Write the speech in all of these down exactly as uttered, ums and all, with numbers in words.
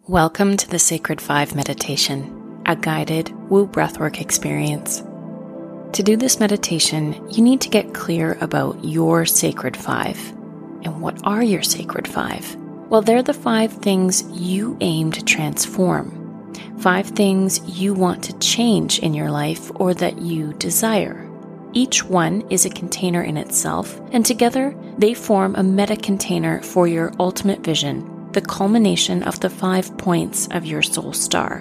Welcome to the Sacred Five Meditation, a guided Woo breathwork experience. To do this meditation, you need to get clear about your Sacred Five. And what are your Sacred Five? Well, they're the five things you aim to transform. Five things you want to change in your life or that you desire. Each one is a container in itself, and together they form a meta-container for your ultimate vision, the culmination of the five points of your soul star.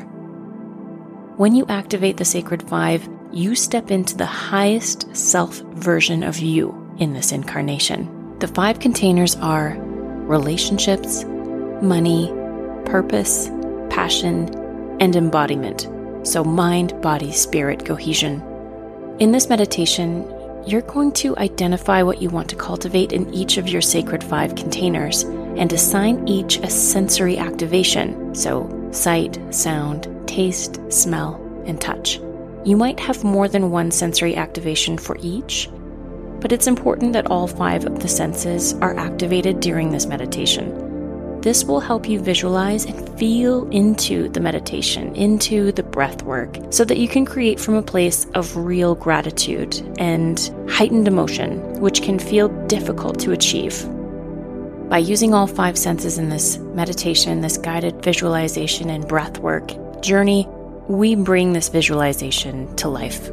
When you activate the Sacred Five, you step into the highest self version of you in this incarnation. The five containers are relationships, money, purpose, passion, and embodiment. So mind, body, spirit cohesion. In this meditation, you're going to identify what you want to cultivate in each of your Sacred Five containers and assign each a sensory activation, so sight, sound, taste, smell, and touch. You might have more than one sensory activation for each, but it's important that all five of the senses are activated during this meditation. This will help you visualize and feel into the meditation, into the breath work, so that you can create from a place of real gratitude and heightened emotion, which can feel difficult to achieve. By using all five senses in this meditation, this guided visualization and breath work journey, we bring this visualization to life.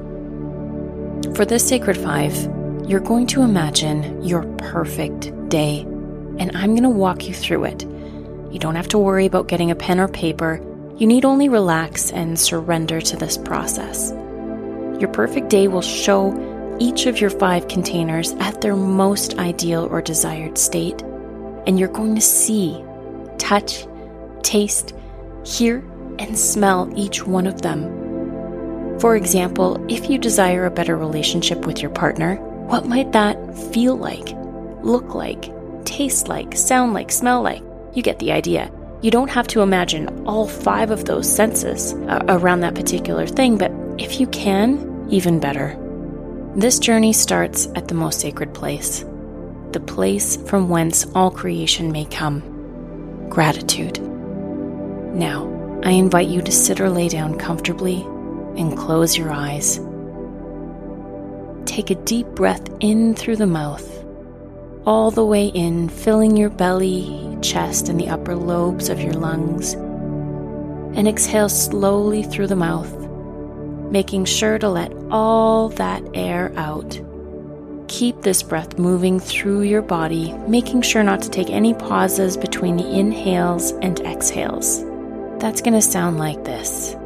For this Sacred Five, you're going to imagine your perfect day, and I'm going to walk you through it. You don't have to worry about getting a pen or paper. You need only relax and surrender to this process. Your perfect day will show each of your five containers at their most ideal or desired state, and you're going to see, touch, taste, hear, and smell each one of them. For example, if you desire a better relationship with your partner, what might that feel like, look like, taste like, sound like, smell like? You get the idea. You don't have to imagine all five of those senses uh, around that particular thing, but if you can, even better. This journey starts at the most sacred place, the place from whence all creation may come, gratitude. Now, I invite you to sit or lay down comfortably and close your eyes. Take a deep breath in through the mouth, all the way in, filling your belly, chest, and the upper lobes of your lungs. And exhale slowly through the mouth, making sure to let all that air out. Keep this breath moving through your body, making sure not to take any pauses between the inhales and exhales. That's going to sound like this.